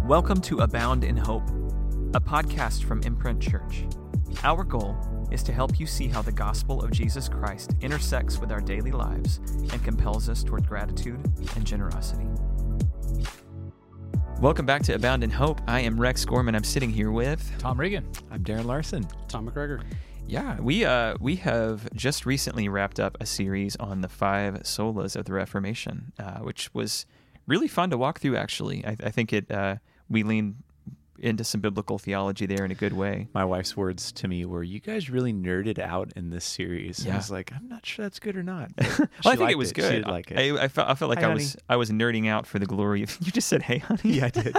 Welcome to Abound in Hope, a podcast from Imprint Church. Our goal is to help you see how the gospel of Jesus Christ intersects with our daily lives and compels us toward gratitude and generosity. Welcome back to Abound in Hope. I am Rex Gorman. I'm sitting here with Tom Regan. I'm Darren Larson. Tom McGregor. Yeah, we have just recently wrapped up a series on the 5 solas of the Reformation, which was really fun to walk through, actually. I think we leaned into some biblical theology there in a good way. My wife's words to me were, "You guys really nerded out in this series." Yeah. And I was like, "I'm not sure that's good or not." Well, I think it was good. She did like it. I felt like Hi, I was nerding out for the glory of. You just said, "Hey, honey." Yeah, I did.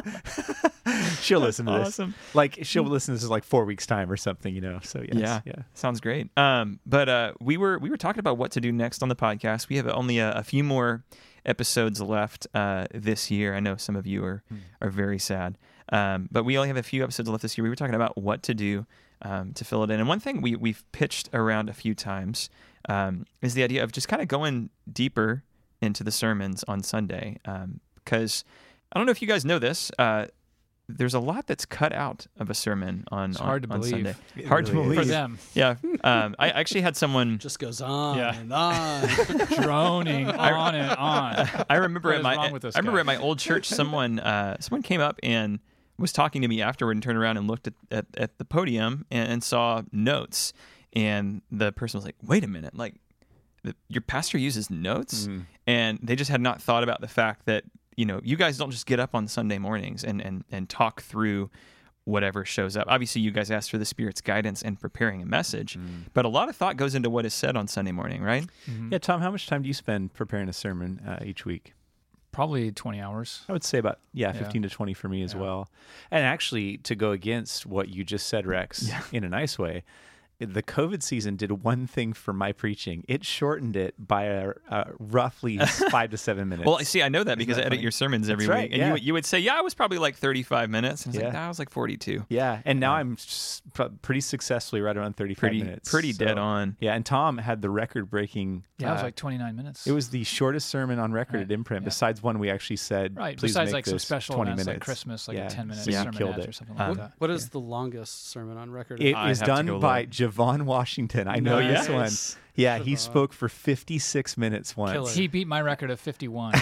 She'll listen to this. Awesome. Like she'll listen to this in like 4 weeks time or something, you know. So yes, Yeah, sounds great. But we were talking about what to do next on the podcast. We have only a few more episodes left this year. I know some of you are very sad, but we only have a few episodes left this year. We were talking about what to do to fill it in, and one thing we've pitched around a few times is the idea of just kind of going deeper into the sermons on Sunday, because I don't know if you guys know this. There's a lot that's cut out of a sermon on Sunday. Hard to believe for them. Yeah, I actually had someone Just goes on and on. Droning on and on. I remember What at is my wrong with this I remember guy? at my old church, someone came up and was talking to me afterward and turned around and looked at the podium and saw notes, and the person was like, "Wait a minute, like your pastor uses notes?" And they just had not thought about the fact that, you know, you guys don't just get up on Sunday mornings and talk through whatever shows up. Obviously, you guys ask for the Spirit's guidance in preparing a message, but a lot of thought goes into what is said on Sunday morning, right? Yeah, Tom, how much time do you spend preparing a sermon each week? Probably 20 hours. I would say about 15 to 20 for me as well. And actually, to go against what you just said, Rex, in a nice way, the COVID season did one thing for my preaching. It shortened it by roughly 5 to 7 minutes. Well, see, I know that because I edit funny? your sermons every That's week. right, And yeah. you would say, I was probably like 35 minutes. And I was like, Yeah. I was like 42. Yeah, and now I'm pretty successfully right around 35 minutes. Pretty dead on. Yeah, and Tom had the record-breaking... Yeah, it was like 29 minutes. It was the shortest sermon on record at Imprint, yeah. besides one we actually said, right. please Besides make like some this special 20 events minutes. like Christmas, like a 10-minute So you sermon killed or it. something like that. What is the longest sermon on record? It I is have to done go by look. Javon Washington. I know Nice. this one. Yeah, he spoke for 56 minutes once. Killer. He beat my record of 51.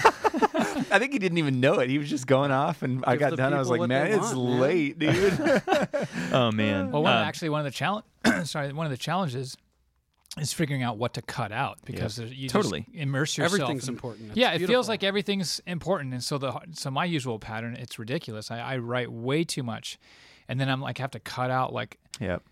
I think he didn't even know it. He was just going off, and I Give got the done. I was people like, what they man, it's want, man." late, dude. Oh, man. Well, one of the challenges is figuring out what to cut out, because you Totally. just immerse yourself. Everything's in- important. It's Yeah, it feels beautiful. like everything's important, and so my usual pattern, it's ridiculous. I write way too much, and then I'm like have to cut out like Yep.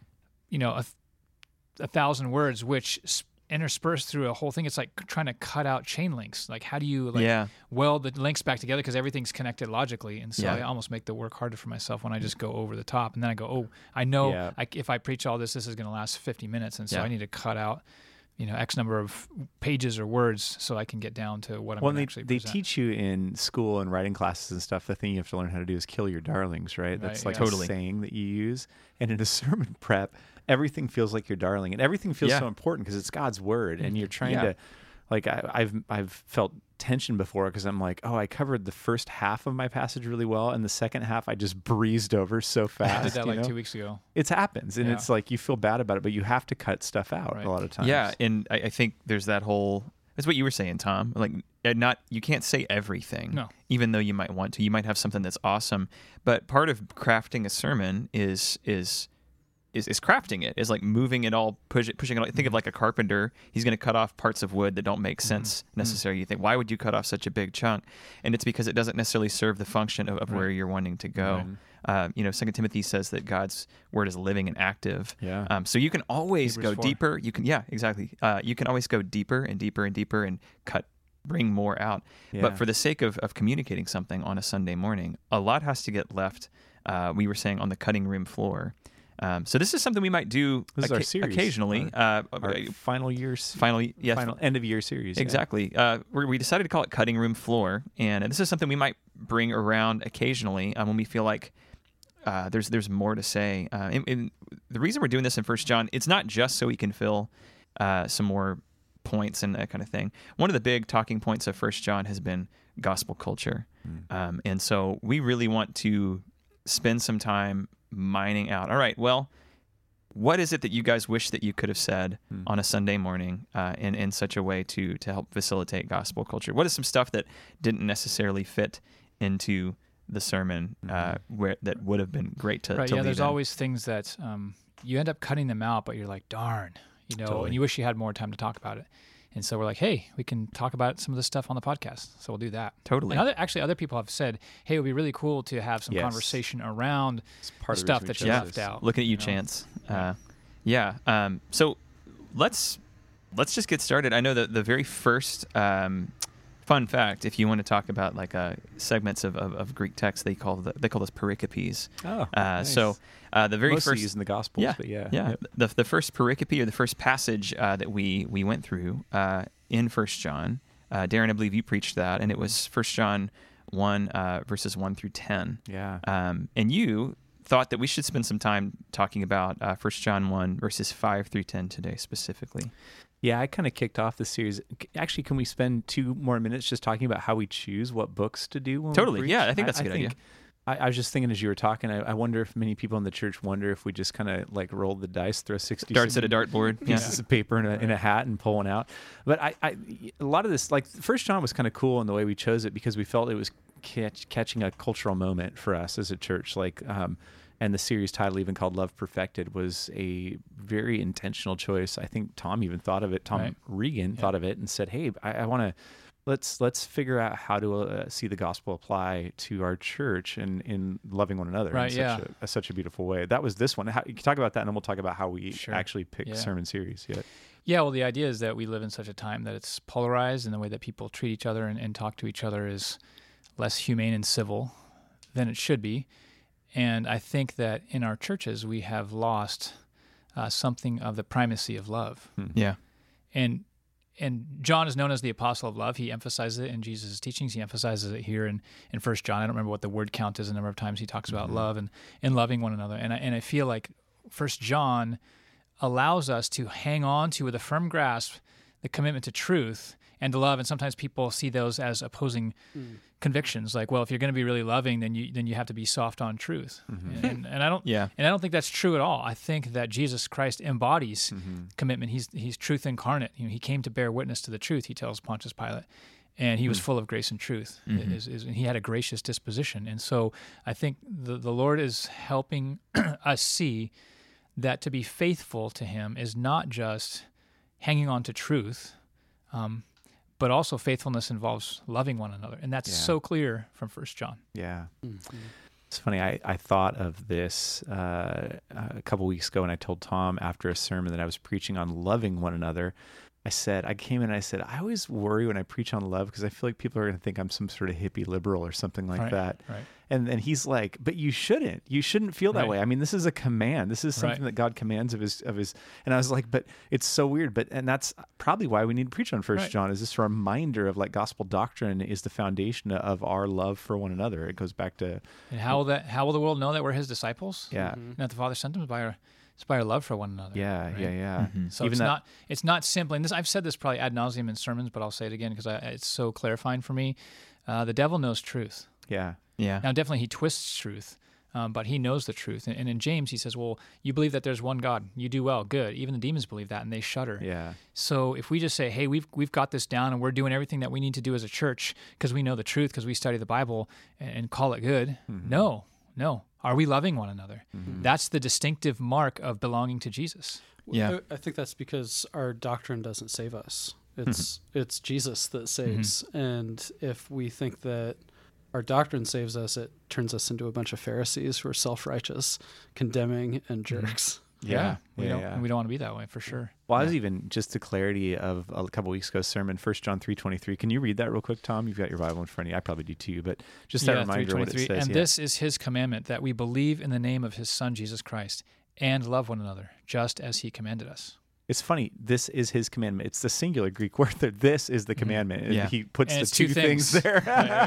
a 1,000 words, which interspersed through a whole thing. It's like trying to cut out chain links. Like, how do you weld the links back together, because everything's connected logically? And so I almost make the work harder for myself when I just go over the top. And then I go, oh, I know if I preach all this is going to last 50 minutes. And so I need to cut out, X number of pages or words so I can get down to what I'm going to actually they present. teach you in school and writing classes and stuff, the thing you have to learn how to do is kill your darlings, right? That's like Totally. a saying that you use. And in a sermon prep, everything feels like your darling, and everything feels so important because it's God's word, and you're trying to, like, I've felt tension before because I'm like, oh, I covered the first half of my passage really well, and the second half I just breezed over so fast. I did that like 2 weeks ago. It happens, and it's like you feel bad about it, but you have to cut stuff out a lot of times. Yeah, and I think there's that whole. That's what you were saying, Tom. Like, you can't say everything. No. Even though you might want to. You might have something that's awesome, but part of crafting a sermon is crafting it, is like moving it all, pushing it all. Think of like a carpenter. He's going to cut off parts of wood that don't make sense necessarily. You think, why would you cut off such a big chunk? And it's because it doesn't necessarily serve the function of where you're wanting to go. Right. 2 Timothy says that God's word is living and active. Yeah. So you can always Hebrews go 4. deeper. You can, exactly. You can always go deeper and deeper and deeper and bring more out. Yeah. But for the sake of communicating something on a Sunday morning, a lot has to get left. We were saying on the cutting room floor. So this is something we might do This is our series. occasionally. Our final end of year series. Exactly. We decided to call it Cutting Room Floor, and this is something we might bring around occasionally when we feel like there's more to say. And the reason we're doing this in 1 John, it's not just so we can fill some more points and that kind of thing. One of the big talking points of 1 John has been gospel culture. And so we really want to spend some time mining out, all right, well, what is it that you guys wish that you could have said on a Sunday morning in such a way to help facilitate gospel culture? What is some stuff that didn't necessarily fit into the sermon where that would have been great to yeah, there's in? always things that you end up cutting them out, but you're like, darn, Totally. and you wish you had more time to talk about it. And so we're like, hey, we can talk about some of this stuff on the podcast. So we'll do that. Totally. And other people have said, hey, it would be really cool to have some conversation around the stuff that you left out. Looking at you, Chance. So let's just get started. I know that the very first fun fact, if you want to talk about like segments of Greek text, they call those pericopes. Oh, nice. So the very mostly first used in the Gospels, but yeah. Yep. The first pericope or the first passage that we went through in 1 John, Darren, I believe you preached that, and it was 1 John 1 verses 1 through 10. Yeah. And you thought that we should spend some time talking about 1 John 1 verses 5 through 10 today specifically. Yeah, I kind of kicked off the series. Actually, can we spend 2 more minutes just talking about how we choose what books to do when Totally. we preach? Yeah, I think that's a good idea. I was just thinking as you were talking, I wonder if many people in the church wonder if we just kind of like roll the dice, throw 60 darts at a dartboard, pieces of paper in a hat and pull one out. But a lot of this, like 1 John was kind of cool in the way we chose it because we felt it was catching a cultural moment for us as a church. And the series title, even called Love Perfected, was a very intentional choice. I think Tom even thought of it. Tom Regan thought of it and said, hey, I want to, let's figure out how to see the gospel apply to our church and in loving one another in such a beautiful way. That was this one. You can talk about that, and then we'll talk about how we actually pick sermon series. Yeah, well, the idea is that we live in such a time that it's polarized, and the way that people treat each other and talk to each other is less humane and civil than it should be. And I think that in our churches, we have lost something of the primacy of love. Yeah. And John is known as the apostle of love. He emphasizes it in Jesus' teachings. He emphasizes it here in 1 John. I don't remember what the word count is, the number of times he talks about love and loving one another. And I feel like 1 John allows us to hang on to with a firm grasp the commitment to truth and to love. And sometimes people see those as opposing convictions. Like, well, if you're going to be really loving, then you have to be soft on truth. And I don't think that's true at all. I think that Jesus Christ embodies commitment. He's truth incarnate. He came to bear witness to the truth, he tells Pontius Pilate. And he was full of grace and truth. And he had a gracious disposition. And so I think the Lord is helping us see that to be faithful to him is not just hanging on to truth, but also faithfulness involves loving one another. And that's so clear from 1 John. Yeah. It's funny. I thought of this a couple weeks ago, and I told Tom after a sermon that I was preaching on loving one another. I came in and I said, I always worry when I preach on love because I feel like people are going to think I'm some sort of hippie liberal or something like that. Right. And he's like, but you shouldn't. You shouldn't feel that way. I mean, this is a command. This is something that God commands of his. And I was like, but it's so weird. And that's probably why we need to preach on 1 John. Is this reminder of like gospel doctrine is the foundation of our love for one another. It goes back to. And how will the world know that we're his disciples? Yeah. And that the Father sent them it's by our love for one another. Yeah. So it's not simply, and I've said this probably ad nauseum in sermons, but I'll say it again because it's so clarifying for me. The devil knows truth. Yeah. Now, definitely he twists truth, but he knows the truth. And in James, he says, well, you believe that there's one God. You do well. Good. Even the demons believe that, and they shudder. Yeah. So if we just say, hey, we've got this down, and we're doing everything that we need to do as a church because we know the truth, because we study the Bible, and call it good. No. Are we loving one another? That's the distinctive mark of belonging to Jesus. Yeah. I think that's because our doctrine doesn't save us. It's Jesus that saves. And if we think that our doctrine saves us, it turns us into a bunch of Pharisees who are self-righteous, condemning, and jerks. We don't want to be that way for sure. Well, I was even just the clarity of a couple weeks ago sermon, 1 John 3:23. Can you read that real quick, Tom? You've got your Bible in front of you. I probably do too, but just that reminder of what it says. And this is his commandment, that we believe in the name of his Son, Jesus Christ, and love one another, just as he commanded us. It's funny. This is his commandment. It's the singular Greek word there. This is the commandment. Yeah. He puts and the two things there.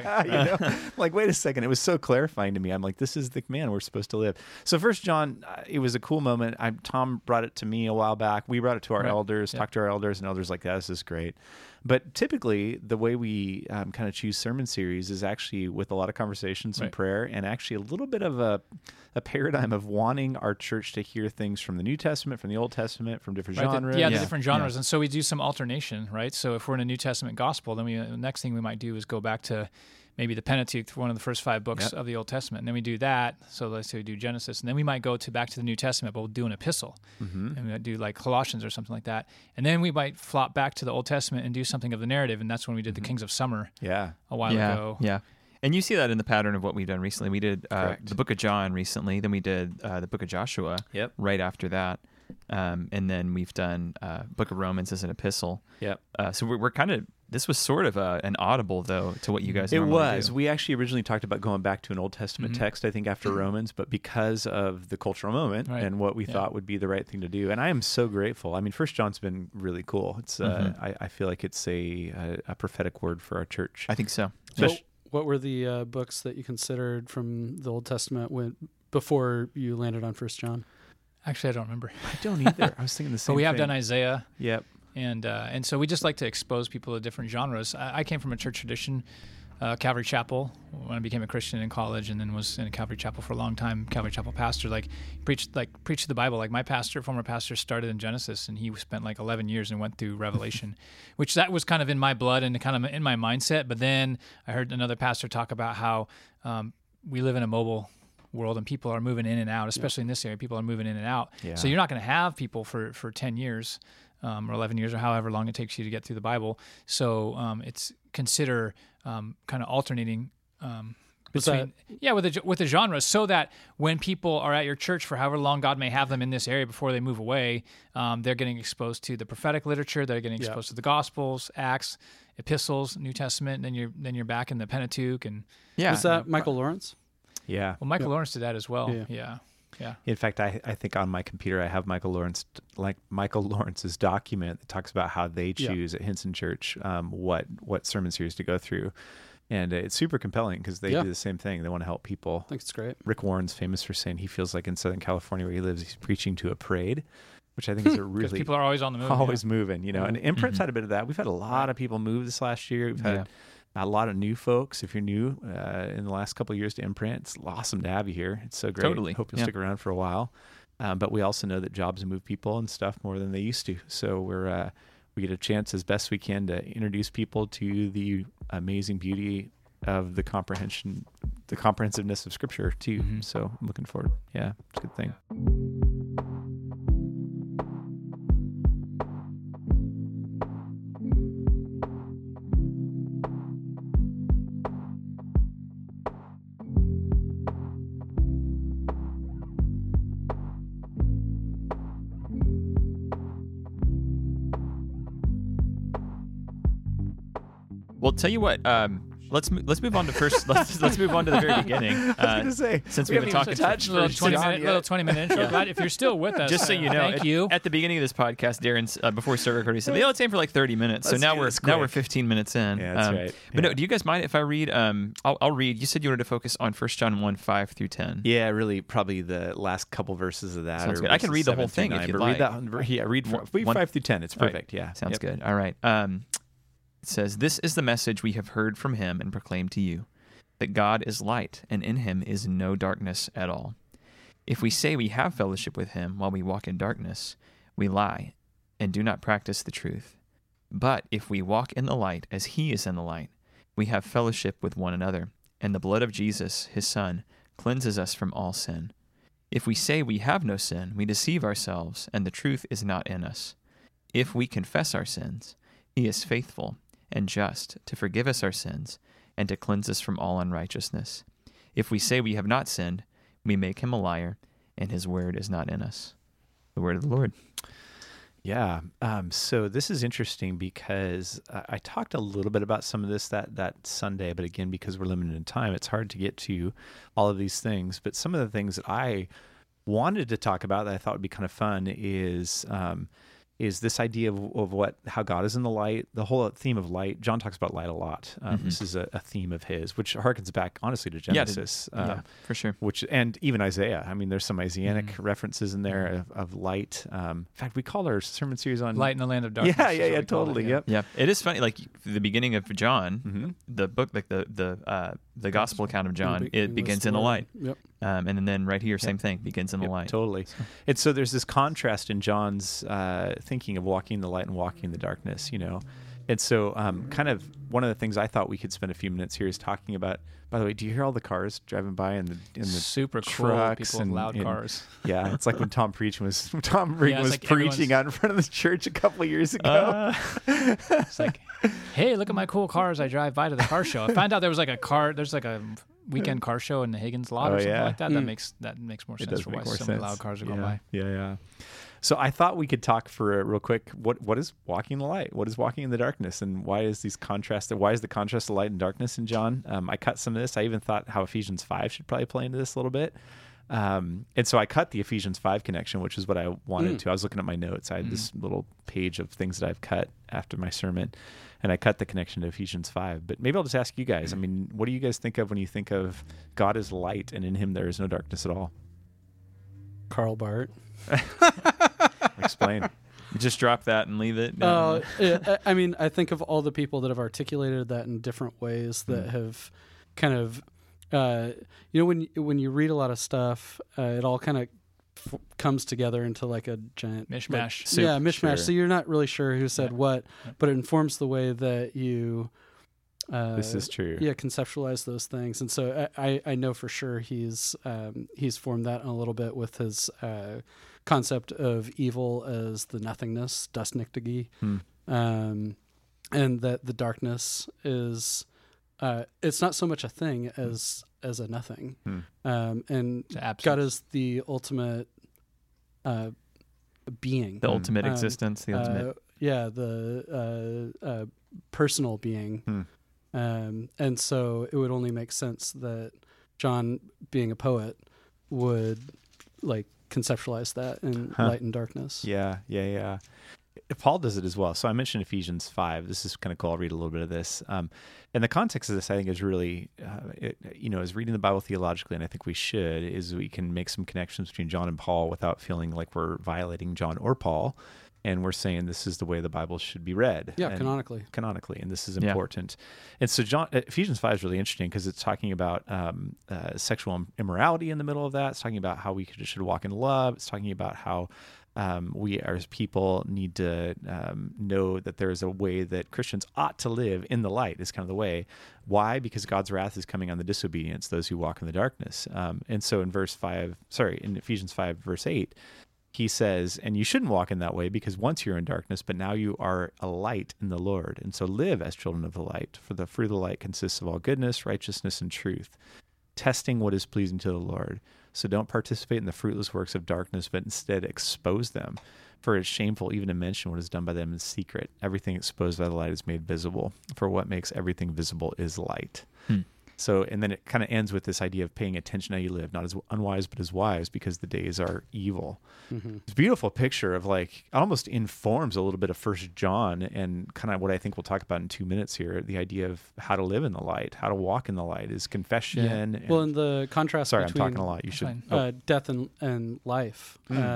Like, wait a second. It was so clarifying to me. I'm like, this is the command we're supposed to live. So 1 John, it was a cool moment. Tom brought it to me a while back. We brought it to our elders, talked to our elders, and elders like, this is great. But typically, the way we kind of choose sermon series is actually with a lot of conversations and prayer, and actually a little bit of a paradigm of wanting our church to hear things from the New Testament, from the Old Testament, from different genres. The different genres. And so we do some alternation, right? So if we're in a New Testament gospel, then the next thing we might do is go back to maybe the Pentateuch, one of the first 5 books of the Old Testament. And then we do that. So let's say we do Genesis. And then we might go back to the New Testament, but we'll do an epistle. And we might do like Colossians or something like that. And then we might flop back to the Old Testament and do something of the narrative. And that's when we did the Kings of Summer a while ago. Yeah. And you see that in the pattern of what we've done recently. We did the book of John recently. Then we did the book of Joshua right after that. And then we've done book of Romans as an epistle. So we're kind of, this was sort of an audible, though, to what you guys normally do. We actually originally talked about going back to an Old Testament text, I think, after Romans, but because of the cultural moment and what we thought would be the right thing to do. And I am so grateful. I mean, 1 John's been really cool. It's I feel like it's a prophetic word for our church. I think so. What were the books that you considered from the Old Testament before you landed on 1 John? Actually, I don't remember. I don't either. I was thinking the same thing. But we have done Isaiah. Yep. And so we just like to expose people to different genres. I came from a church tradition, Calvary Chapel, when I became a Christian in college, and then was in a Calvary Chapel for a long time. Calvary Chapel pastor, preached the Bible. Like my former pastor, started in Genesis, and he spent like 11 years and went through Revelation, which that was kind of in my blood and kind of in my mindset. But then I heard another pastor talk about how we live in a mobile world and people are moving in and out, especially in this area. People are moving in and out. So you're not going to have people for 10 years. Or 11 years, or however long it takes you to get through the Bible. So it's consider kind of alternating between with the genres, so that when people are at your church for however long God may have them in this area before they move away, they're getting exposed to the prophetic literature. They're getting exposed to the Gospels, Acts, epistles, New Testament. And then you're back in the Pentateuch. And was that Michael Lawrence? Yeah. Well, Michael Lawrence did that as well. Yeah. In fact, I think on my computer I have Michael Lawrence's document that talks about how they choose at Hinson Church what sermon series to go through, and it's super compelling because they do the same thing. They want to help people. I think it's great. Rick Warren's famous for saying he feels like in Southern California where he lives, he's preaching to a parade, which I think is a really people are always on the move, moving. And Imprint's had a bit of that. We've had a lot of people move this last year. We've had a lot of new folks. If you're new in the last couple of years to Imprint, it's awesome to have you here. It's so great. Totally. Hope you'll stick around for a while. But we also know that jobs move people and stuff more than they used to. So we get a chance as best we can to introduce people to the amazing beauty of the comprehensiveness of Scripture too. So I'm looking forward. Yeah, it's a good thing. Well, tell you what. Let's move on to first. Let's move on to the very beginning. I was going to say, since we've been talking little 20-minute intro. Glad if you're still with us. Just so you know, thank you. At the beginning of this podcast, Darren's before we started recording, he said, "Let's aim for like 30 minutes." So now we're 15 minutes in. Yeah, that's right. But no, do you guys mind if I read? I'll read. You said you wanted to focus on 1 John 1:5-10. Yeah, really, probably the last couple verses of that. Sounds good. I can read the whole thing if you'd like. Read 5-10. It's perfect. Right. Yeah, sounds good. All right. It says, "This is the message we have heard from him and proclaimed to you, that God is light, and in him is no darkness at all. If we say we have fellowship with him while we walk in darkness, we lie and do not practice the truth. But if we walk in the light as he is in the light, we have fellowship with one another, and the blood of Jesus, his Son, cleanses us from all sin. If we say we have no sin, we deceive ourselves, and the truth is not in us. If we confess our sins, he is faithful and just to forgive us our sins and to cleanse us from all unrighteousness. If we say we have not sinned, we make him a liar, and his word is not in us." The word of the Lord. Yeah. So this is interesting because I talked a little bit about some of this that Sunday, but again, because we're limited in time, it's hard to get to all of these things. But some of the things that I wanted to talk about that I thought would be kind of fun is is this idea of how God is in the light. The whole theme of light. John talks about light a lot. This is a theme of his, which harkens back honestly to Genesis. For sure. And even Isaiah. I mean, there's some Messianic references in there of light. In fact, we called our sermon series on Light in the Land of Darkness. Yeah, totally. Yep. Yeah, it is funny. Like the beginning of John, the book, like the gospel account of John, it begins in the light. Yep. And then right here, same thing, begins in the light. Totally. And so there's this contrast in John's thinking of walking in the light and walking in the darkness, And so kind of one of the things I thought we could spend a few minutes here is talking about, by the way, do you hear all the cars driving by in the super trucks cool, people with loud cars? Yeah, it's like when Tom Regan was preaching out in front of the church a couple of years ago. It's like, hey, look at my cool cars I drive by to the car show. I found out there's like a weekend car show in the Higgins lot or something like that. That makes more sense for why so many loud cars are going by. Yeah. So I thought we could talk for real quick. What is walking in the light? What is walking in the darkness? And why is these contrast? Why is the contrast of light and darkness in John? I cut some of this. I even thought how Ephesians 5 should probably play into this a little bit. And so I cut the Ephesians 5 connection, which is what I wanted to. I was looking at my notes. I had this little page of things that I've cut after my sermon, and I cut the connection to Ephesians 5. But maybe I'll just ask you guys. I mean, what do you guys think of when you think of God is light and in him there is no darkness at all? Karl Barth. Explain. Just drop that and leave it. I mean, I think of all the people that have articulated that in different ways that have kind of, when you read a lot of stuff, it all kind of comes together into like a giant mishmash. Mishmash. Sure. So you're not really sure who said what, but it informs the way that you. This is true. Yeah, conceptualize those things, and so I know for sure he's formed that a little bit with his concept of evil as the nothingness, das Nichtige, and that the darkness is it's not so much a thing as a nothing, and God is the ultimate being, the ultimate existence, the ultimate the personal being. And so it would only make sense that John, being a poet, would like conceptualize that in light and darkness. Yeah. Paul does it as well. So I mentioned Ephesians 5. This is kind of cool. I'll read a little bit of this. And the context of this, I think, is really, is reading the Bible theologically, and I think we should, is we can make some connections between John and Paul without feeling like we're violating John or Paul. And we're saying this is the way the Bible should be read. Yeah, canonically. And this is important. And so Ephesians 5 is really interesting because it's talking about sexual immorality in the middle of that. It's talking about how we should walk in love. It's talking about how we as people need to know that there is a way that Christians ought to live in the light is kind of the way. Why? Because God's wrath is coming on the disobedience, those who walk in the darkness. And so in Ephesians 5, verse 8, he says, and you shouldn't walk in that way because once you're in darkness, but now you are a light in the Lord. And so live as children of the light. For the fruit of the light consists of all goodness, righteousness, and truth, testing what is pleasing to the Lord. So don't participate in the fruitless works of darkness, but instead expose them. For it's shameful even to mention what is done by them in secret. Everything exposed by the light is made visible. For what makes everything visible is light. So, and then it kind of ends with this idea of paying attention how you live, not as unwise, but as wise, because the days are evil. It's a beautiful picture of like, almost informs a little bit of First John and kind of what I think we'll talk about in 2 minutes here. The idea of how to live in the light, how to walk in the light is confession. Yeah. Well, in the contrast sorry, between, I'm talking a lot. You should. Death and life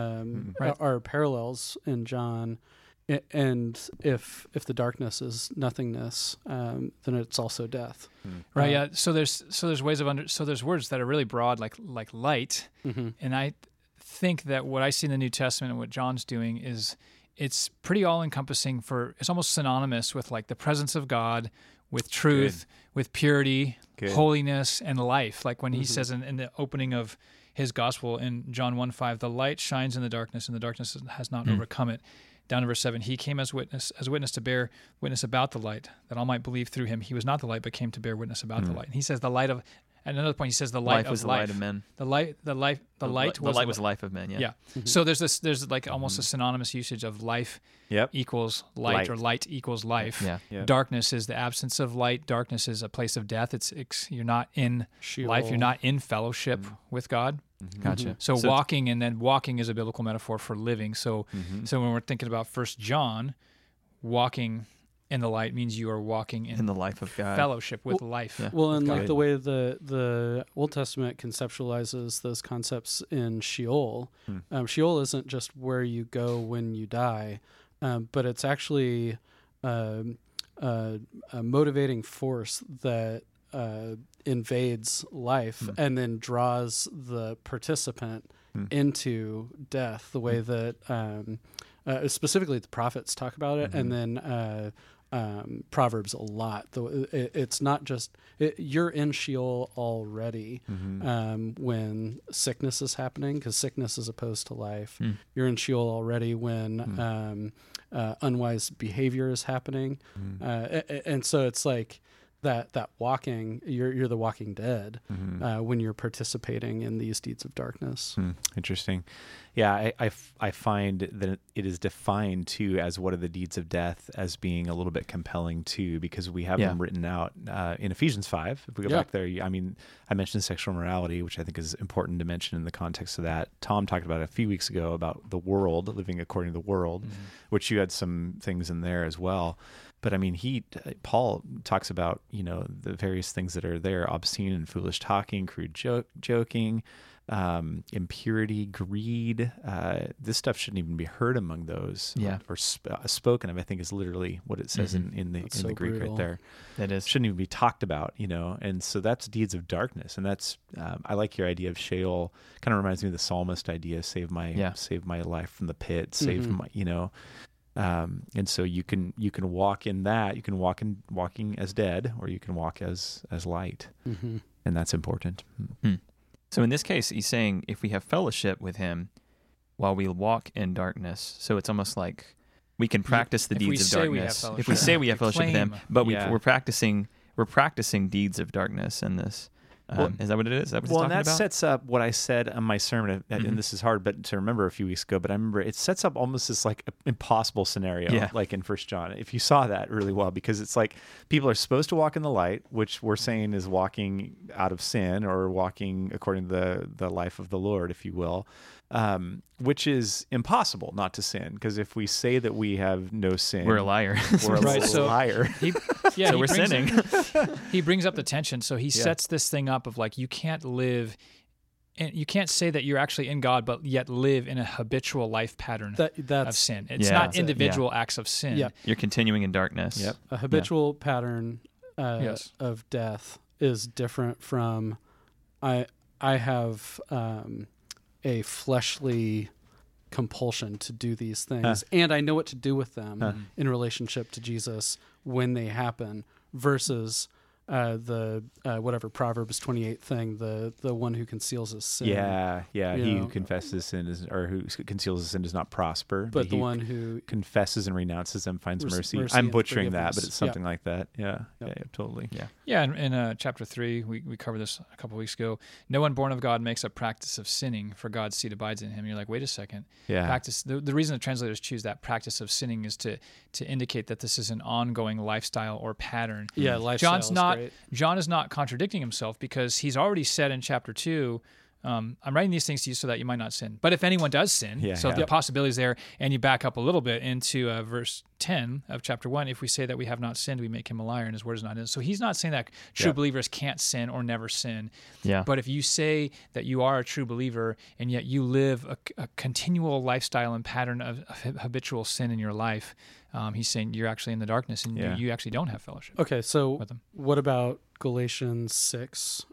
are parallels in John. And if the darkness is nothingness, then it's also death. Right. Yeah. So there's ways of there's words that are really broad, like light. And I think that what I see in the New Testament and what John's doing is it's pretty all encompassing. It's almost synonymous with like the presence of God, with truth, with purity, holiness, and life. Like when he says in the opening of his gospel in John 1:5, the light shines in the darkness, and the darkness has not overcome it. Down to verse 7, he came as witness to bear witness about the light, that all might believe through him. He was not the light, but came to bear witness about the light. And he says the light of. At another point, he says the light was of the light of men. The light was the life of men. Yeah. So there's like almost a synonymous usage of life equals light, or light equals life. Yeah. Darkness is the absence of light. Darkness is a place of death. You're not in life. You're not in fellowship with God. Gotcha. So walking, and then walking is a biblical metaphor for living. So so when we're thinking about 1 John, walking in the light means you are walking in the life of God, fellowship with life. Yeah. Well, and like the way the Old Testament conceptualizes those concepts in Sheol, Sheol isn't just where you go when you die, but it's actually a motivating force that invades life and then draws the participant into death, the way that specifically the prophets talk about it, and then Proverbs a lot. It's not just you're in Sheol already when sickness is happening, because sickness is opposed to life. You're in Sheol already when unwise behavior is happening, and so it's like that walking. You're the walking dead when you're participating in these deeds of darkness. Interesting. Yeah, I find that it is defined too as what are the deeds of death as being a little bit compelling too, because we have them written out in Ephesians 5. If we go back there, I mean, I mentioned sexual morality, which I think is important to mention in the context of that. Tom talked about it a few weeks ago about the world, living according to the world, which you had some things in there as well. But I mean, Paul talks about, the various things that are there: obscene and foolish talking, crude joking, impurity, greed. This stuff shouldn't even be heard among those, or spoken of. I think is literally what it says in the Greek brutal. Right there. That is, shouldn't even be talked about, And so that's deeds of darkness, and that's I like your idea of Sheol. Kind of reminds me of the psalmist idea: save my life from the pit, save my, and so you can walk in that. You can walking as dead, or you can walk as light, and that's important. So in this case, he's saying if we have fellowship with him while we walk in darkness, so it's almost like we can practice the deeds of darkness. If we say we have fellowship with him, but we're practicing deeds of darkness in this. Is that what it is? Is that what well, and that about? sets up what I said on my sermon, and this is hard to remember a few weeks ago, but I remember it sets up almost this like impossible scenario, like in 1 John. If you saw that really well, because it's like people are supposed to walk in the light, which we're saying is walking out of sin or walking according to the life of the Lord, if you will. Which is impossible not to sin, because if we say that we have no sin, we're a liar. We're a liar. So we're sinning. He brings up the tension. So he sets this thing up of like, you can't live, and you can't say that you're actually in God, but yet live in a habitual life pattern of sin. It's not individual acts of sin. Yep. You're continuing in darkness. A habitual pattern of death is different from I have a fleshly compulsion to do these things, and I know what to do with them in relationship to Jesus when they happen, versus the whatever Proverbs 28 thing, the one who conceals his sin. He who confesses sin or who conceals his sin does not prosper, but the one who confesses and renounces them finds mercy. I'm butchering that, but it's something like that. Totally. In chapter 3, we covered this a couple weeks ago. No one born of God makes a practice of sinning, for God's seed abides in him. And you're like, wait a second. Practice. The reason the translators choose that practice of sinning is to indicate that this is an ongoing lifestyle or pattern. Lifestyle. John is not contradicting himself, because he's already said in chapter 2, I'm writing these things to you so that you might not sin. But if anyone does sin, the possibility is there, and you back up a little bit into verse 10 of chapter 1, if we say that we have not sinned, we make him a liar, and his word is not in us. So he's not saying that true believers can't sin or never sin. But if you say that you are a true believer, and yet you live a continual lifestyle and pattern of habitual sin in your life, he's saying you're actually in the darkness, and you actually don't have fellowship. Okay, so with them. What about Galatians 6?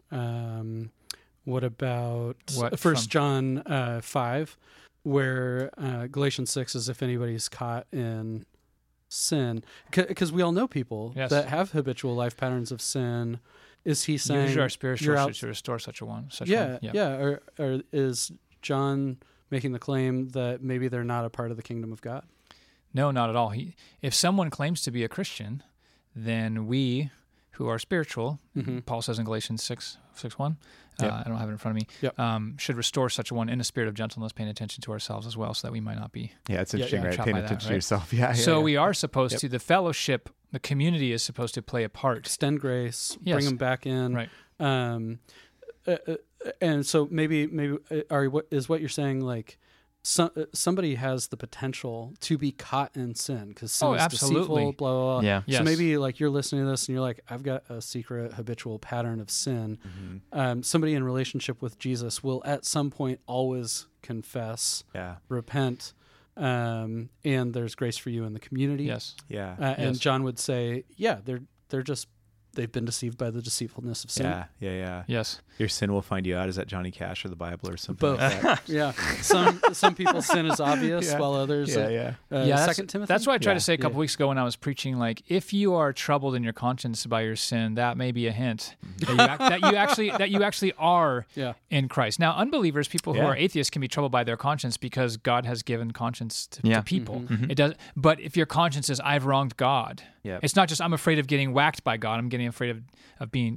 What about 1 John 5, where Galatians 6 is if anybody's caught in sin? Because we all know people that have habitual life patterns of sin. Is he saying use our spiritual to restore such a one? Or is John making the claim that maybe they're not a part of the kingdom of God? No, not at all. If someone claims to be a Christian, then we who are spiritual, Paul says in Galatians 6:1, I don't have it in front of me, should restore such a one in a spirit of gentleness, paying attention to ourselves as well, so that we might not be it's interesting, right? Paying attention to yourself. So we are supposed to, the fellowship, the community is supposed to play a part. Extend grace, bring them back in. Right. And so maybe Ari, what you're saying, like somebody has the potential to be caught in sin because sin is deceitful, blah, blah, blah. Yeah. Yes. So maybe like you're listening to this and you're like, I've got a secret habitual pattern of sin. Somebody in relationship with Jesus will at some point always confess, repent, and there's grace for you in the community. Yes. Yeah. And John would say, they've been deceived by the deceitfulness of sin. Yeah. Yes. Your sin will find you out. Is that Johnny Cash or the Bible or something Both. like that? Yeah. Some people's sin is obvious, while others. Second Timothy. That's what I tried to say a couple weeks ago when I was preaching. Like, if you are troubled in your conscience by your sin, that may be a hint that you actually are in Christ. Now, unbelievers, people who are atheists, can be troubled by their conscience because God has given conscience to people. It does. But if your conscience is, I've wronged God. It's not just I'm afraid of getting whacked by God. I'm getting afraid of being,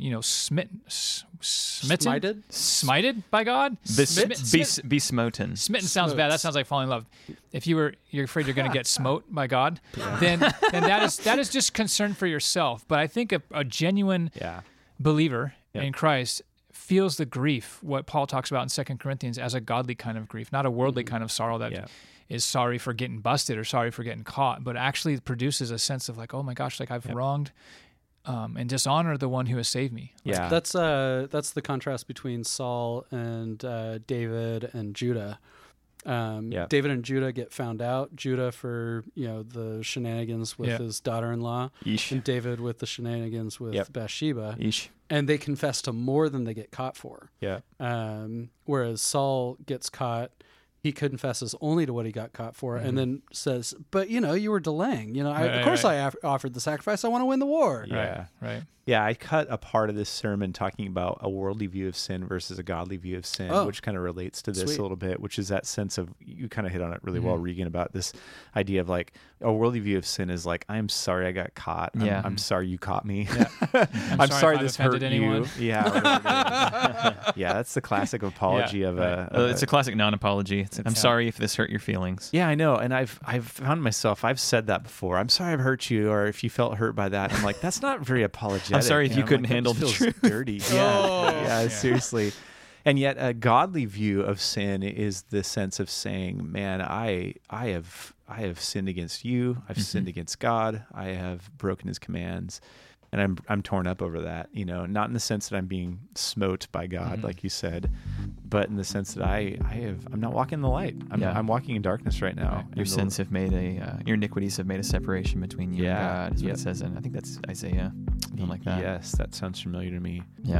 smited by God. Be smoten. Smitten sounds bad. That sounds like falling in love. If you're afraid you're going to get smote by God, then that is just concern for yourself. But I think a genuine believer in Christ feels the grief, what Paul talks about in 2 Corinthians, as a godly kind of grief, not a worldly kind of sorrow that is sorry for getting busted or sorry for getting caught, but actually produces a sense of like, oh my gosh, like I've wronged and dishonor the one who has saved me. That's the contrast between Saul and David and Judah. David and Judah get found out. Judah for the shenanigans with his daughter-in-law, and David with the shenanigans with Bathsheba. And they confess to more than they get caught for. Whereas Saul gets caught. He confesses only to what he got caught for, and then says, "But you were delaying. Of course I offered the sacrifice. I want to win the war." Right. Yeah, I cut a part of this sermon talking about a worldly view of sin versus a godly view of sin, which kind of relates to this a little bit, which is that sense of, you kind of hit on it really well, Regan, about this idea of like a worldly view of sin is like, I'm sorry I got caught. I'm sorry you caught me. I'm sorry this hurt anyone. you. Yeah, that's the classic apology of it's a classic non-apology. I'm sorry if this hurt your feelings. Yeah, I know. And I've found myself, I've said that before. I'm sorry I've hurt you, or if you felt hurt by that. I'm like, that's not very apologetic. I'm sorry if you couldn't handle the truth. Dirty. Seriously. And yet a godly view of sin is the sense of saying, man, I have sinned against you. I've sinned against God. I have broken his commands. And I'm torn up over that, not in the sense that I'm being smote by God, like you said, but in the sense that I'm not walking in the light. I'm walking in darkness right now. Your sins have made your iniquities have made a separation between you and God, is what it says. And I think that's Isaiah, something like that. Yes, that sounds familiar to me. Yeah.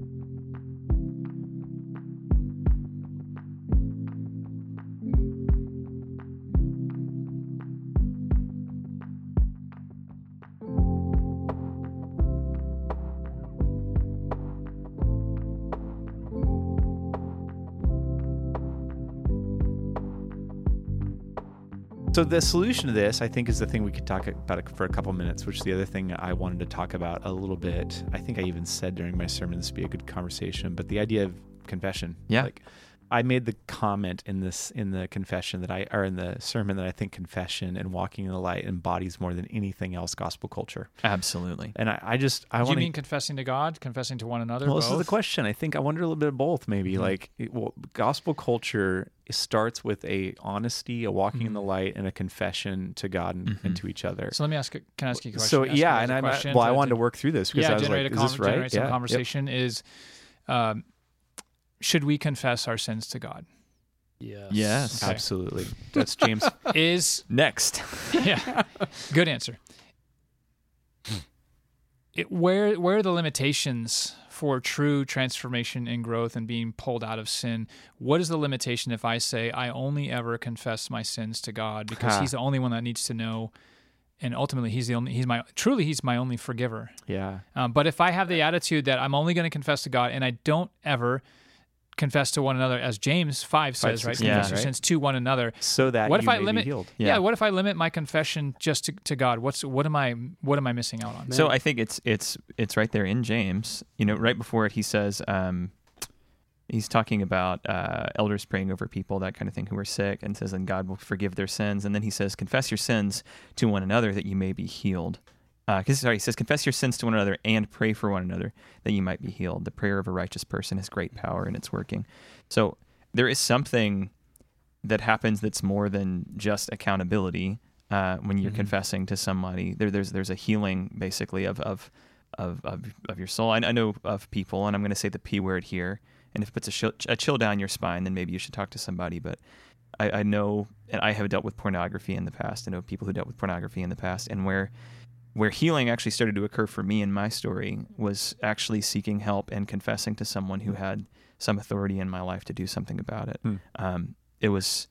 So the solution to this, I think, is the thing we could talk about for a couple minutes, which is the other thing I wanted to talk about a little bit. I think I even said during my sermon this would be a good conversation, but the idea of confession. Yeah. Like, I made the comment in the confession in the sermon that I think confession and walking in the light embodies more than anything else gospel culture. Absolutely. And I want to. Do you mean confessing to God, confessing to one another? Well, both? This is the question. I think I wonder a little bit of both, maybe. Gospel culture starts with a honesty, a walking in the light, and a confession to God and to each other. So let me ask. Can I ask you a question? So I wanted to work through this because I was like, is this right? Generate some conversation. Is should we confess our sins to God? Yes. Okay. Absolutely. That's James. Is next. Yeah. Good answer. Where are the limitations for true transformation and growth and being pulled out of sin? What is the limitation if I say I only ever confess my sins to God because He's the only one that needs to know, and ultimately He's my only forgiver. Yeah. But if I have the attitude that I'm only going to confess to God and I don't ever confess to one another, as James 5 says, right? Confess your sins to one another, so that what if I limit? Be healed. Yeah. What if I limit my confession just to God? What am I missing out on? Man. So I think it's right there in James. Right before it, he says he's talking about elders praying over people, that kind of thing, who are sick, and says, "And God will forgive their sins." And then he says, "Confess your sins to one another that you may be healed." He says, confess your sins to one another and pray for one another that you might be healed. The prayer of a righteous person has great power and it's working. So there is something that happens that's more than just accountability when you're confessing to somebody. There's a healing basically of your soul. I know of people, and I'm going to say the P word here, and if it puts a chill down your spine, then maybe you should talk to somebody. But I know, and I have dealt with pornography in the past. I know people who dealt with pornography in the past, and where healing actually started to occur for me in my story was actually seeking help and confessing to someone who had some authority in my life to do something about it. It was...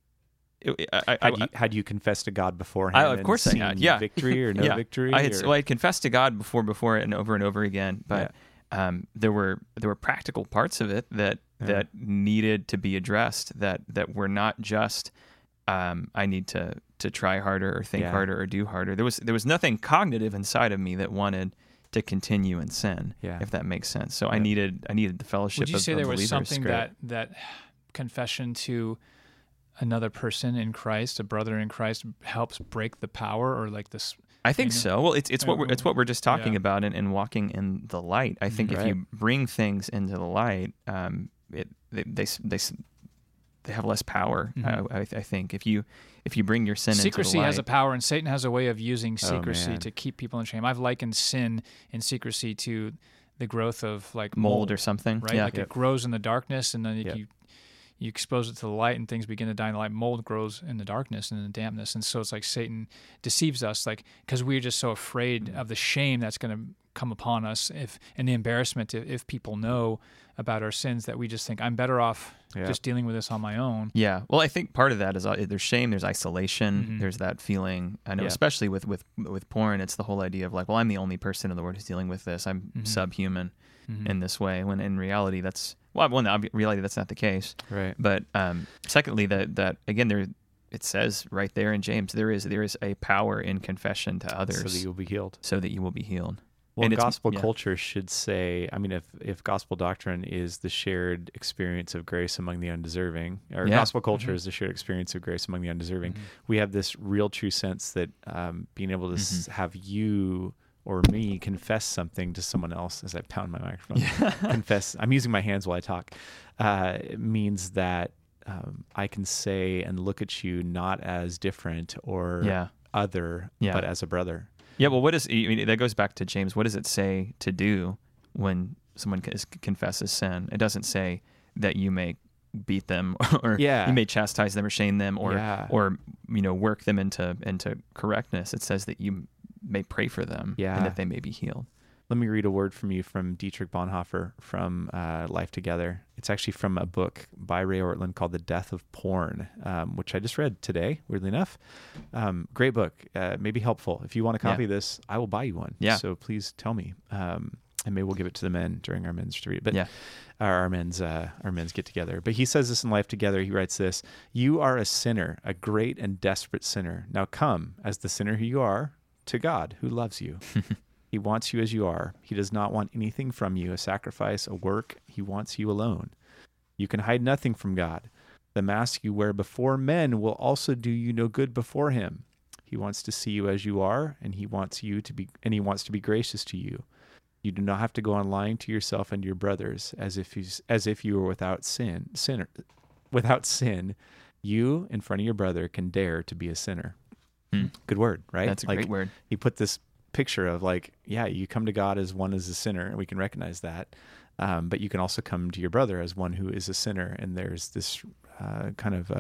Had you confessed to God beforehand? Of course I had. Yeah. Victory or no victory? I had confessed to God before and over again, but there were practical parts of it that needed to be addressed that were not just I need to try harder or think harder or do harder. There was nothing cognitive inside of me that wanted to continue in sin, if that makes sense. So I needed the fellowship of believers. Would you say there was something that confession to another person in Christ, a brother in Christ, helps break the power, or like this? I think so. Well, it's what we're just talking about and walking in the light. I think if you bring things into the light, they have less power. I think if you bring your sin into the light, secrecy has a power, and Satan has a way of using secrecy to keep people in shame. I've likened sin and secrecy to the growth of like mold or something, right? Like it grows in the darkness, and then you expose it to the light and things begin to die in the light. Mold grows in the darkness and in the dampness. And so it's like Satan deceives us, like, because we're just so afraid of the shame that's going to come upon us and the embarrassment if people know about our sins, that we just think I'm better off just dealing with this on my own. Yeah. Well, I think part of that is there's shame, there's isolation, there's that feeling. I know, especially with porn, it's the whole idea of like, well, I'm the only person in the world who's dealing with this. I'm subhuman in this way, when in reality that's not the case. Right. But secondly, that again, it says right there in James, there is a power in confession to others, so that you will be healed. Well, and gospel culture should say, I mean, if gospel doctrine is the shared experience of grace among the undeserving, or gospel culture is the shared experience of grace among the undeserving, we have this real true sense that being able to have you or me confess something to someone else, as I pound my microphone, confess, I'm using my hands while I talk, means that I can say and look at you not as different or other, but as a brother. Yeah, well, that goes back to James. What does it say to do when someone confesses sin? It doesn't say that you may beat them or you may chastise them or shame them or work them into correctness. It says that you may pray for them and that they may be healed. Let me read a word from you from Dietrich Bonhoeffer from Life Together. It's actually from a book by Ray Ortlund called The Death of Porn, which I just read today, weirdly enough. Great book, maybe helpful. If you want a copy of this, I will buy you one. Yeah. So please tell me. And maybe we'll give it to the men during our men's retreat. But our men's get together. But he says this in Life Together. He writes this: "You are a sinner, a great and desperate sinner. Now come, as the sinner who you are, to God who loves you." He wants you as you are. He does not want anything from you, a sacrifice, a work. He wants you alone. You can hide nothing from God. The mask you wear before men will also do you no good before him. He wants to see you as you are, and he wants to be gracious to you. You do not have to go on lying to yourself and your brothers as if you were without sin. Without sin, you in front of your brother can dare to be a sinner. Good word, right? That's a great word. He put this picture of you come to God as one as a sinner, and we can recognize that. But you can also come to your brother as one who is a sinner, and there's this kind of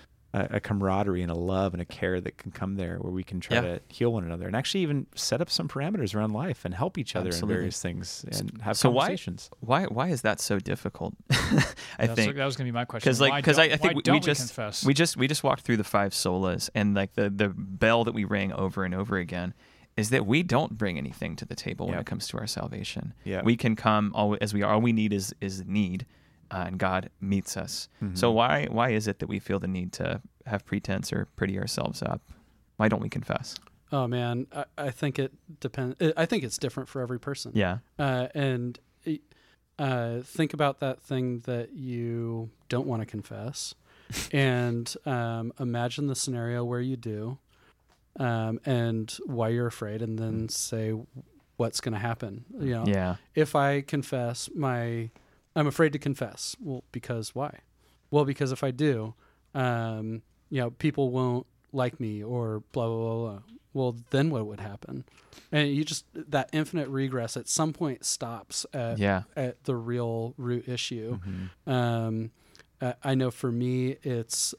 a camaraderie and a love and a care that can come there, where we can try to heal one another and actually even set up some parameters around life and help each other in various things and have conversations. Why is that so difficult? I think that was going to be my question. Because I think we just walked through the 5 solas, and like the bell that we rang over and over again is that we don't bring anything to the table when it comes to our salvation. Yeah. We can come as we are. All we need is need, and God meets us. So why is it that we feel the need to have pretense or pretty ourselves up? Why don't we confess? Oh man, I think it depends. I think it's different for every person. Yeah. And think about that thing that you don't want to confess, and imagine the scenario where you do. and why you're afraid, and then say what's going to happen. Yeah. If I confess I'm afraid to confess. Well, because why? Well, because if I do, people won't like me, or blah, blah, blah, blah. Well, then what would happen? And that infinite regress at some point stops at the real root issue. I know for me, it's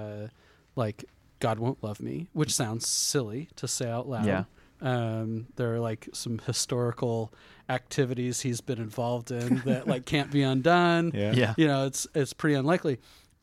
like God won't love me, which sounds silly to say out loud. Yeah. There are like some historical activities he's been involved in that like can't be undone. Yeah. It's pretty unlikely.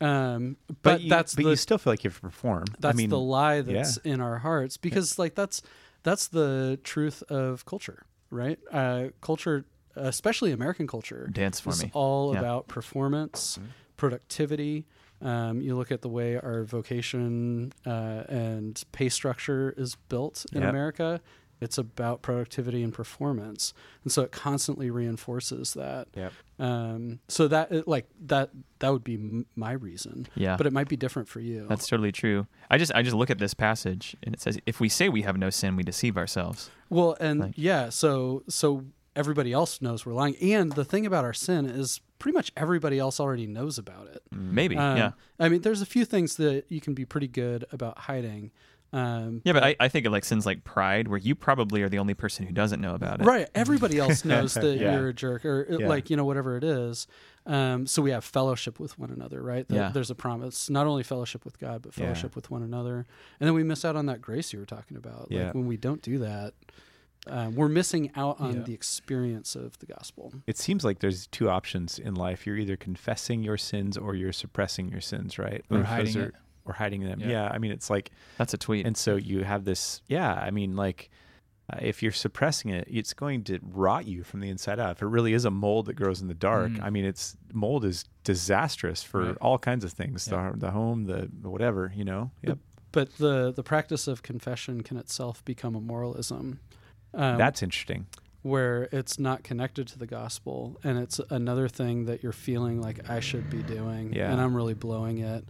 But you still feel like you have to perform. That's the lie that's in our hearts, because like that's the truth of culture, right? Culture, especially American culture, is all about performance, productivity. You look at the way our vocation and pay structure is built in America. It's about productivity and performance, and so it constantly reinforces that. So that would be my reason. Yeah, but it might be different for you. That's totally true. I just look at this passage, and it says, "If we say we have no sin, we deceive ourselves." Well, and so everybody else knows we're lying. And the thing about our sin is pretty much everybody else already knows about it. Maybe, yeah. I mean, there's a few things that you can be pretty good about hiding. But I think of like sins like pride, where you probably are the only person who doesn't know about it. Right. Everybody else knows that you're a jerk, or whatever it is. So we have fellowship with one another, right? There's a promise, not only fellowship with God, but fellowship with one another. And then we miss out on that grace you were talking about. Like when we don't do that, we're missing out on the experience of the gospel. It seems like there's two options in life. You're either confessing your sins or you're suppressing your sins, right? Or hiding it. Or hiding them. Yeah. I mean, it's like... That's a tweet. And so you have this... Yeah, I mean, like, if you're suppressing it, it's going to rot you from the inside out. If it really is a mold that grows in the dark, I mean, mold is disastrous for all kinds of things. The home, the whatever, Yep. But the practice of confession can itself become a moralism. That's interesting. Where it's not connected to the gospel, and it's another thing that you're feeling like I should be doing, and I'm really blowing it.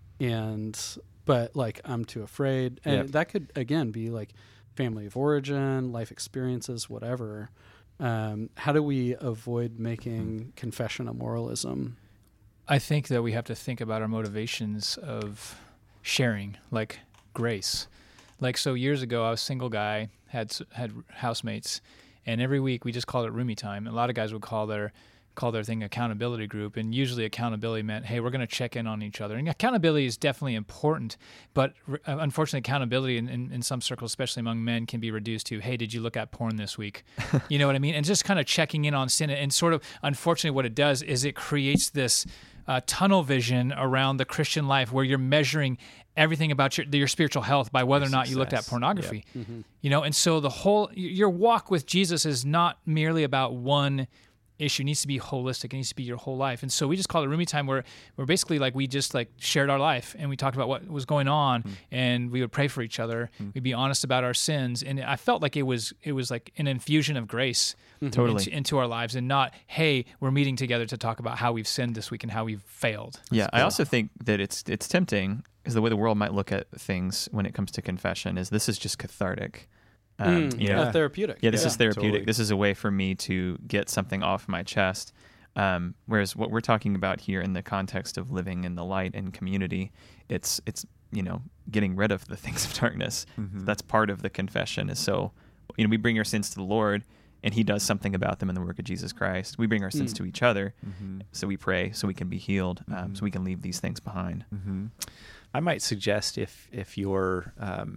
But like I'm too afraid, and that could again be like family of origin, life experiences, whatever. How do we avoid making confession a moralism? I think that we have to think about our motivations of sharing, like grace. Like, so years ago, I was a single guy, had housemates, and every week we just called it roomie time. A lot of guys would call their thing accountability group, and usually accountability meant, hey, we're going to check in on each other. And accountability is definitely important, but unfortunately accountability in some circles, especially among men, can be reduced to, hey, did you look at porn this week? You know what I mean? And just kind of checking in on sin. And sort of, unfortunately, what it does is it creates this tunnel vision around the Christian life where you're measuring everything about your spiritual health by whether or not you looked at pornography. Yep. And so your walk with Jesus is not merely about one issue. It needs to be holistic. It needs to be your whole life. And so we just called it roomie time, where basically like we just like shared our life, and we talked about what was going on, and we would pray for each other. We'd be honest about our sins, and I felt like it was like an infusion of grace into our lives, and not, hey, we're meeting together to talk about how we've sinned this week and how we've failed. Yeah, I also think that it's tempting, because the way the world might look at things when it comes to confession is this is just cathartic. Therapeutic. Yeah, this is therapeutic. Totally. This is a way for me to get something off my chest. Whereas what we're talking about here in the context of living in the light and community, it's getting rid of the things of darkness. That's part of the confession. Is so, we bring our sins to the Lord, and He does something about them in the work of Jesus Christ. We bring our sins to each other, so we pray, so we can be healed, so we can leave these things behind. I might suggest if you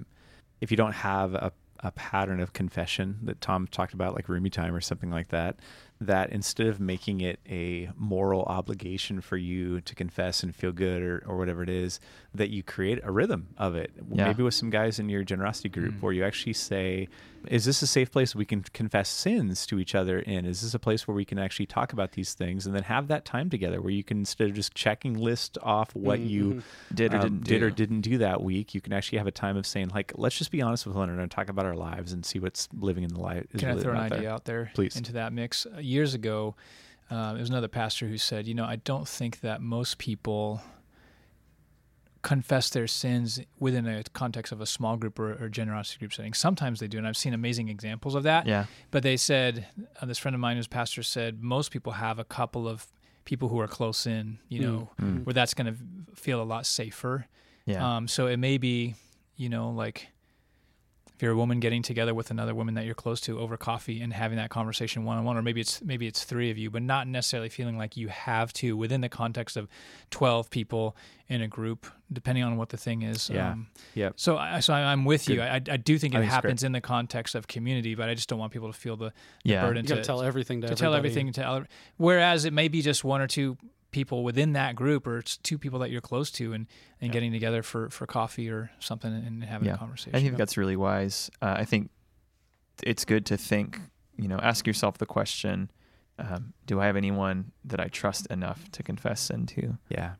don't have a pattern of confession that Tom talked about, like roomie time or something like that instead of making it a moral obligation for you to confess and feel good or whatever it is, that you create a rhythm of it. Maybe with some guys in your generosity group where you actually say, is this a safe place we can confess sins to each other in? Is this a place where we can actually talk about these things, and then have that time together where you can, instead of just checking list off what you did or didn't do that week, you can actually have a time of saying, like, let's just be honest with one another and talk about our lives and see what's living in the light. Can I throw an idea out there, please, into that mix? Years ago, there was another pastor who said, I don't think that most people confess their sins within a context of a small group or generosity group setting. Sometimes they do, and I've seen amazing examples of that. Yeah. But they said, this friend of mine who's pastor said, most people have a couple of people who are close in, where that's going to feel a lot safer. Yeah. So it may be, like if you're a woman getting together with another woman that you're close to over coffee and having that conversation one-on-one, or maybe it's 3 of you, but not necessarily feeling like you have to within the context of 12 people in a group, depending on what the thing is. Yeah. So I'm with Good. you. I do think it happens great. in the context of community, but I just don't want people to feel the burden You got to tell everything to everybody. tell everything to other. Whereas it may be just 1 or 2 people within that group, or it's 2 people that you're close to, and getting together for coffee or something and having a conversation. I think that's really wise. I think it's good to think, ask yourself the question, do I have anyone that I trust enough to confess sin to? Yeah.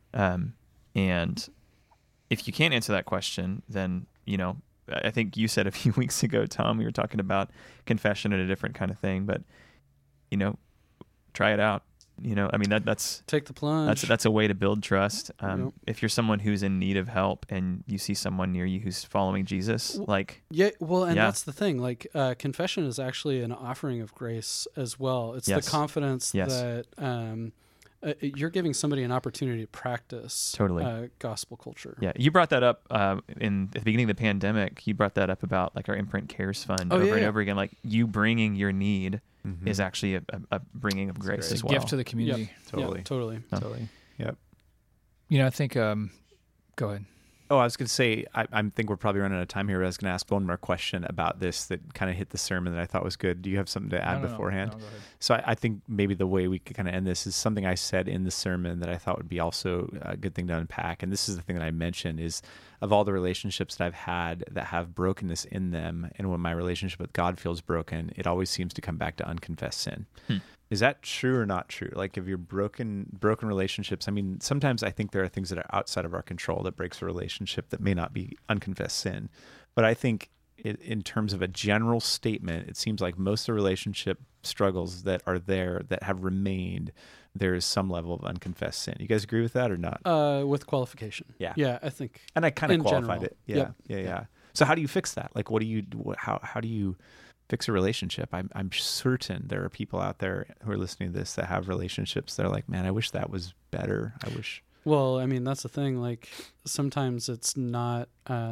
And if you can't answer that question, then, I think you said a few weeks ago, Tom, we were talking about confession and a different kind of thing, but, try it out. That's take the plunge. That's a way to build trust. If you're someone who's in need of help and you see someone near you who's following Jesus, that's the thing. Like confession is actually an offering of grace as well. It's the confidence that you're giving somebody an opportunity to practice gospel culture. Yeah, you brought that up in the beginning of the pandemic. You brought that up about like our Imprint Cares Fund over and over again. Like you bringing your need is actually a bringing of grace as well. A gift to the community. Yep. Totally. Yep. I think. Go ahead. Oh, I was going to say, I think we're probably running out of time here. But I was going to ask one more question about this that kind of hit the sermon that I thought was good. Do you have something to add beforehand? No, go ahead. So I think maybe the way we could kind of end this is something I said in the sermon that I thought would be also a good thing to unpack. And this is the thing that I mentioned is of all the relationships that I've had that have brokenness in them, and when my relationship with God feels broken, it always seems to come back to unconfessed sin. Is that true or not true? Like if you're broken relationships, sometimes I think there are things that are outside of our control that breaks a relationship that may not be unconfessed sin. But I think in terms of a general statement, it seems like most of the relationship struggles that are there that have remained, there is some level of unconfessed sin. You guys agree with that or not? With qualification. Yeah. Yeah, I think. And I kind of qualified general. it. Yeah. Yep. Yeah. So how do you fix that? Like how do you fix a relationship? I'm certain there are people out there who are listening to this that have relationships that are like, man, I wish that was better. I wish. Well, that's the thing. Like sometimes it's not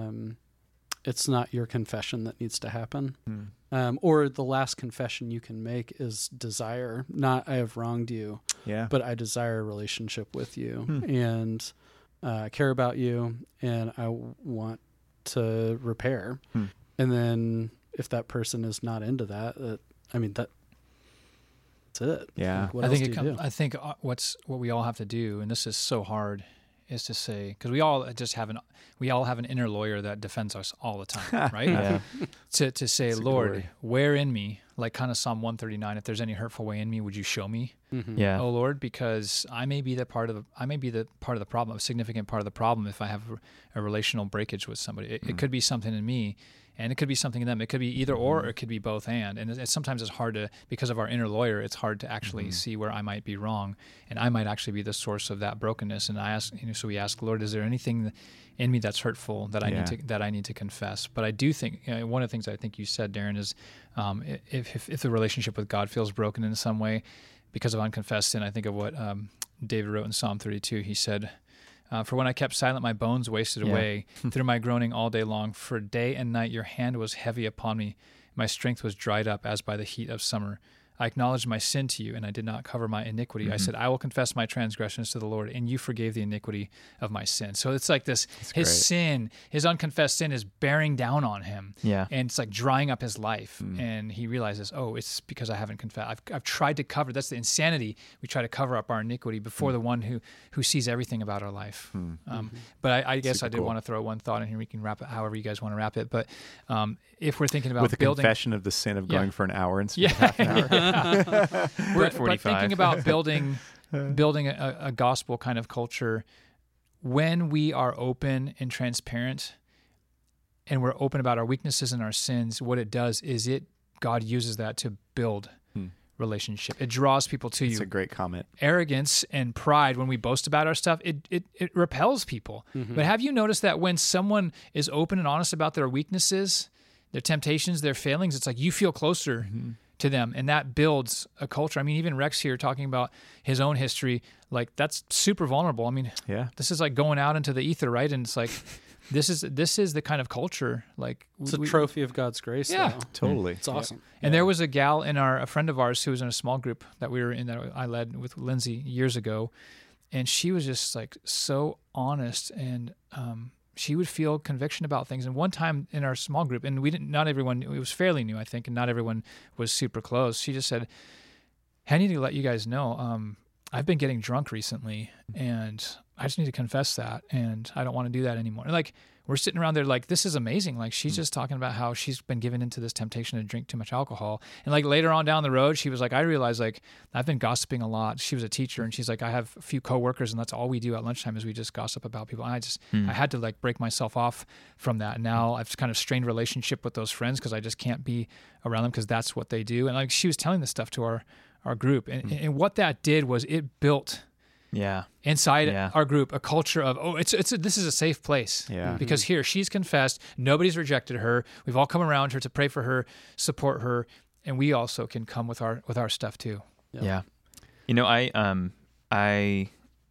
your confession that needs to happen. Or the last confession you can make is desire, not I have wronged you, but I desire a relationship with you and I care about you and I want to repair. And then if that person is not into that's it. Yeah. Like, what else do you do? I think what we all have to do, and this is so hard, is to say, because we all have an inner lawyer that defends us all the time, right? To say, Lord, where in me, like kind of Psalm 139, if there's any hurtful way in me, would you show me? Oh Lord, because I may be the part of the problem, a significant part of the problem if I have a relational breakage with somebody. It could be something in me. And it could be something in them. It could be either or it could be both and. And sometimes it's hard to, because of our inner lawyer, it's hard to actually see where I might be wrong. And I might actually be the source of that brokenness. And so we ask, Lord, is there anything in me that's hurtful that I need to confess? But I do think, one of the things I think you said, Darren, is if the relationship with God feels broken in some way because of unconfessed sin, I think of what David wrote in Psalm 32. He said, for when I kept silent, my bones wasted away through my groaning all day long. For day and night your hand was heavy upon me. My strength was dried up as by the heat of summer. I acknowledged my sin to you, and I did not cover my iniquity. I said, I will confess my transgressions to the Lord, and you forgave the iniquity of my sin. So it's like this, sin, his unconfessed sin is bearing down on him. Yeah. And it's like drying up his life. And he realizes, it's because I haven't confessed. I've tried to cover, that's the insanity. We try to cover up our iniquity before the one who sees everything about our life. But I guess I did want to throw one thought in here. We can wrap it however you guys want to wrap it. But if we're thinking about with a building, confession of the sin of going for an hour instead of half an hour. We're at 45. But thinking about building a gospel kind of culture, when we are open and transparent and we're open about our weaknesses and our sins, what it does is God uses that to build relationship. It draws people to you. It's a great comment. Arrogance and pride, when we boast about our stuff, it repels people. Mm-hmm. But have you noticed that when someone is open and honest about their weaknesses, their temptations, their failings, it's like you feel closer to them, and that builds a culture. I mean, even Rex here talking about his own history, like that's super vulnerable. I mean, this is like going out into the ether, right? And it's like, this is the kind of culture, like it's a trophy of God's grace. Yeah, though. Totally. It's awesome. And there was a gal a friend of ours who was in a small group that we were in, that I led with Lindsay years ago, and she was just like so honest, and she would feel conviction about things. And one time in our small group, and not everyone, it was fairly new, I think, and not everyone was super close. She just said, "I need to let you guys know, I've been getting drunk recently, and I just need to confess that, and I don't want to do that anymore." And like, we're sitting around there like, this is amazing. Like, she's just talking about how she's been given into this temptation to drink too much alcohol. And like later on down the road, she was like, I realized like I've been gossiping a lot. She was a teacher, and she's like, I have a few coworkers, and that's all we do at lunchtime is we just gossip about people. And I had to like break myself off from that. And now I've kind of strained relationship with those friends because I just can't be around them because that's what they do. And like, she was telling this stuff to our group. And what that did was it built inside our group a culture of, this is a safe place. Because here she's confessed, nobody's rejected her. We've all come around her to pray for her, support her, and we also can come with our stuff too. Yeah. You know, I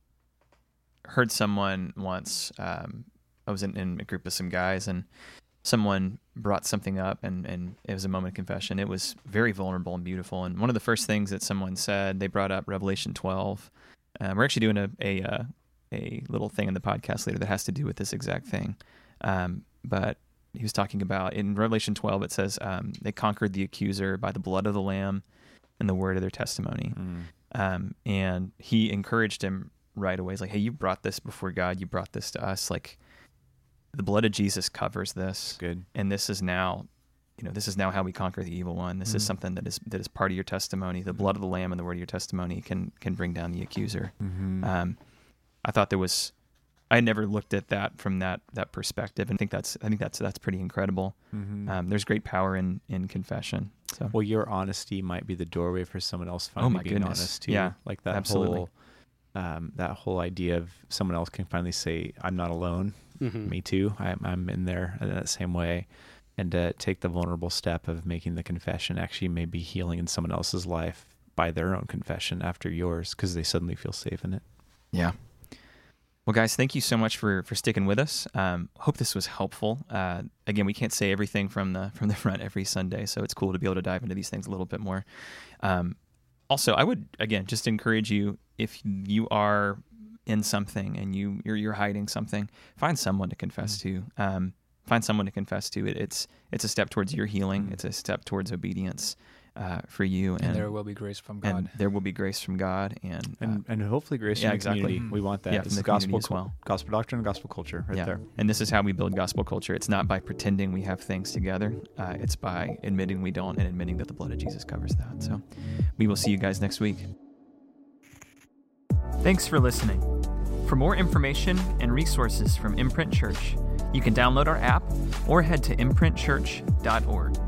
heard someone once, I was in a group of some guys, and someone brought something up, and it was a moment of confession. It was very vulnerable and beautiful. And one of the first things that someone said, they brought up Revelation 12. We're actually doing a little thing in the podcast later that has to do with this exact thing. But he was talking about, in Revelation 12, it says they conquered the accuser by the blood of the Lamb and the word of their testimony. And he encouraged him right away. He's like, hey, you brought this before God. You brought this to us. Like, the blood of Jesus covers this. Good. And this is now how we conquer the evil one. This is something that is part of your testimony. The blood of the Lamb and the word of your testimony can bring down the accuser. I thought I never looked at that from that perspective, and I think that's pretty incredible. There's great power in confession. So, well, your honesty might be the doorway for someone else finally being honest too. Yeah, like that absolutely. That whole idea of someone else can finally say, "I'm not alone. Me too. I'm in there in that same way." And to take the vulnerable step of making the confession actually may be healing in someone else's life by their own confession after yours, because they suddenly feel safe in it. Yeah. Well, guys, thank you so much for sticking with us. Hope this was helpful. Again, we can't say everything from the front every Sunday, so it's cool to be able to dive into these things a little bit more. Also, I would, again, just encourage you, if you are in something and you're hiding something, find someone to confess to. Find someone to confess to. It's a step towards your healing. It's a step towards obedience for you. And there will be grace from God. And there will be grace from God. And hopefully grace from the community. We want that. From the gospel as well. Gospel doctrine and gospel culture there. And this is how we build gospel culture. It's not by pretending we have things together. It's by admitting we don't and admitting that the blood of Jesus covers that. So we will see you guys next week. Thanks for listening. For more information and resources from Imprint Church, you can download our app or head to imprintchurch.org.